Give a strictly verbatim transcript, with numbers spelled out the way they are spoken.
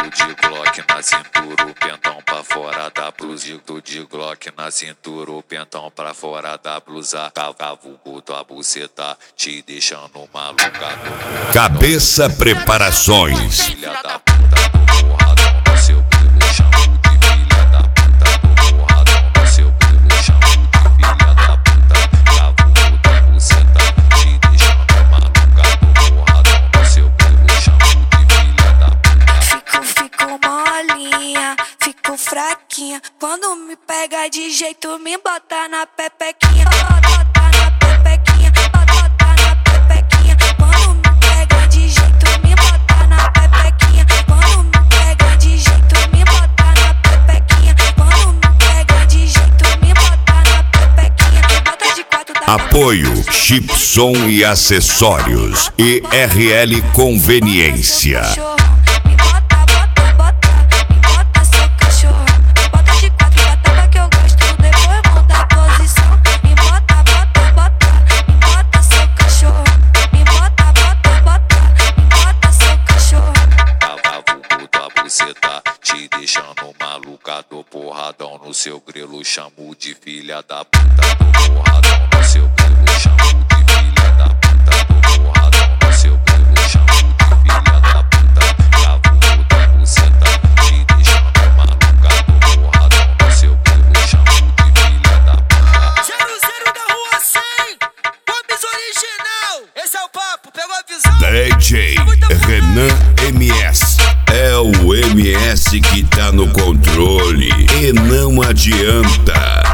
de Glock na cintura, o pentão pra fora da blusa. Tô de Glock na cintura, o pentão pra fora da blusa. Cavuco tua buceta, te deixando maluca. Cabeça Preparações. Filha da puta, tô porradão no seu grilo, chamo de filha da puta. Tô porradão no seu grilo, chamo de filha da puta. Cavuco tua buceta, te deixando maluca. Tô porradão no seu grilo, chamo de filha da puta. Fico, fico molinha, fico fraquinha. Quando me pega de jeito, me bota na pepequinha. Bota na pepequinha, bota na pepequinha. Quando me pega de jeito, me bota na pepequinha. Quando me pega de jeito, me bota na pepequinha. Quando me pega de jeito, me bota na pepequinha. Bota de quatro da Apoio Chipson e Acessórios e R L Conveniência. Me bota, bota, bota, me bota seu cachorro. Bota de quatro da tapa que eu gosto, depois muda a posição. Me bota, bota, bota, me bota seu cachorro. Me bota, bota, bota, me bota seu cachorro. Cavuco tua buceta, te deixando maluca. Tô porradão no seu grelo, chamo de filha da puta. Tô porradão no seu grelo, chamo de filha da puta. Tô porradão no seu grelo, chamo de filha da puta. Cavuco tua buceta, te deixando maluca. Tô porradão no seu grelo, chamo de filha da puta. zero zero da rua cem, Bombs original. Esse é o papo, pegou a visão? D J Renan M S. É o M S que tá no controle e não adianta.